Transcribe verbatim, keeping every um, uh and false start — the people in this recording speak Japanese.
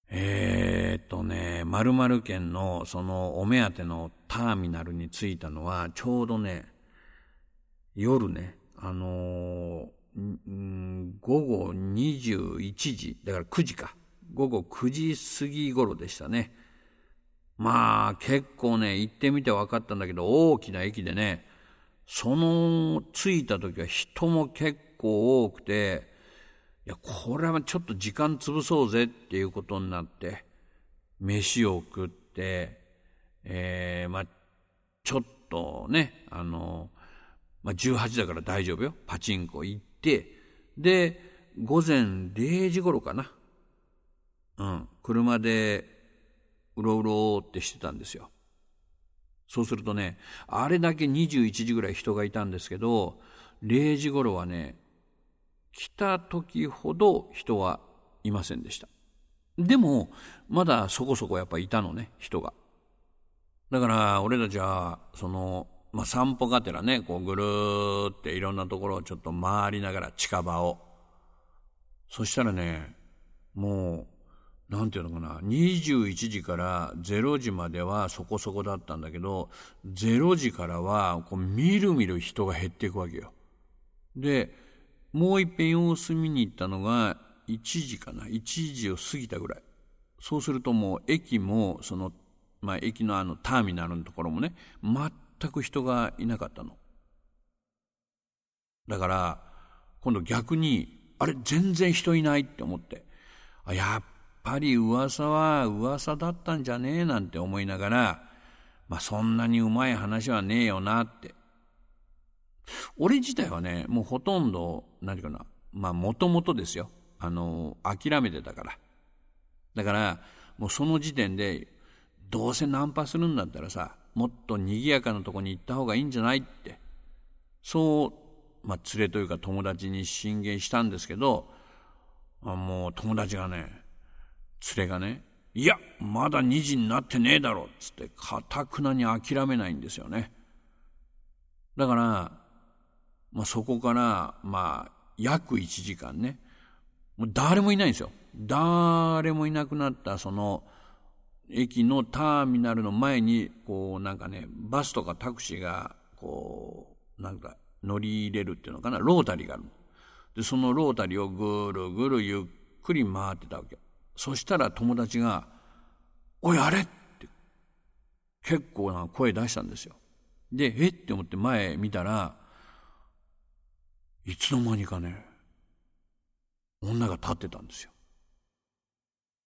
えーっとね、〇〇県のそのお目当てのターミナルに着いたのは、ちょうどね、夜ね、あのー、ん午後にじゅういちじ、だからくじか。午後くじ過ぎ頃でしたね。まあ結構ね、行ってみて分かったんだけど、大きな駅でね、その着いた時は人も結構多くて、いや、これはちょっと時間潰そうぜっていうことになって、飯を食って、えー、まあちょっとね、あの、まあ、じゅうはちだから大丈夫よ。パチンコ行って、で、午前れいじ頃かな。うん、車でうろうろってしてたんですよ。そうするとね、あれだけにじゅういちじぐらい人がいたんですけど、れいじ頃はね、来た時ほど人はいませんでした。でも、まだそこそこやっぱいたのね、人が。だから、俺たちは、その、まあ、散歩がてらね、こうぐるーっていろんなところをちょっと回りながら近場を。そしたらね、もう、なんていうのかな、にじゅういちじかられいじまではそこそこだったんだけど、れいじからはこうみるみる人が減っていくわけよ。で、もう一遍様子見に行ったのがいちじかな、いちじを過ぎたぐらい。そうするともう駅もその、まあ駅のあのターミナルのところもね、全く人がいなかったの。だから今度逆に、あれ全然人いないって思って、あ、やっぱり噂は噂だったんじゃねえなんて思いながら、まあそんなにうまい話はねえよなって。俺自体はね、もうほとんど何かな、まあもともとですよ、あの諦めてたから。だからもうその時点で、どうせナンパするんだったらさ、もっと賑やかなとこに行った方がいいんじゃないって、そう、まあ連れというか友達に進言したんですけど、あもう友達がね、連れがね、いやまだにじになってねえだろっつってかたくなに諦めないんですよね。だから、まあ、そこからまあ約いちじかんね、もう誰もいないんですよ。誰もいなくなったその駅のターミナルの前に、こうなんかね、バスとかタクシーがこうなんか乗り入れるっていうのかな、ロータリーがある。でそのロータリーをぐるぐるゆっくり回ってたわけ。そしたら友達が「おいあれ!」って結構な声出したんですよ。でえって思って前見たら、いつの間にかね、女が立ってたんですよ。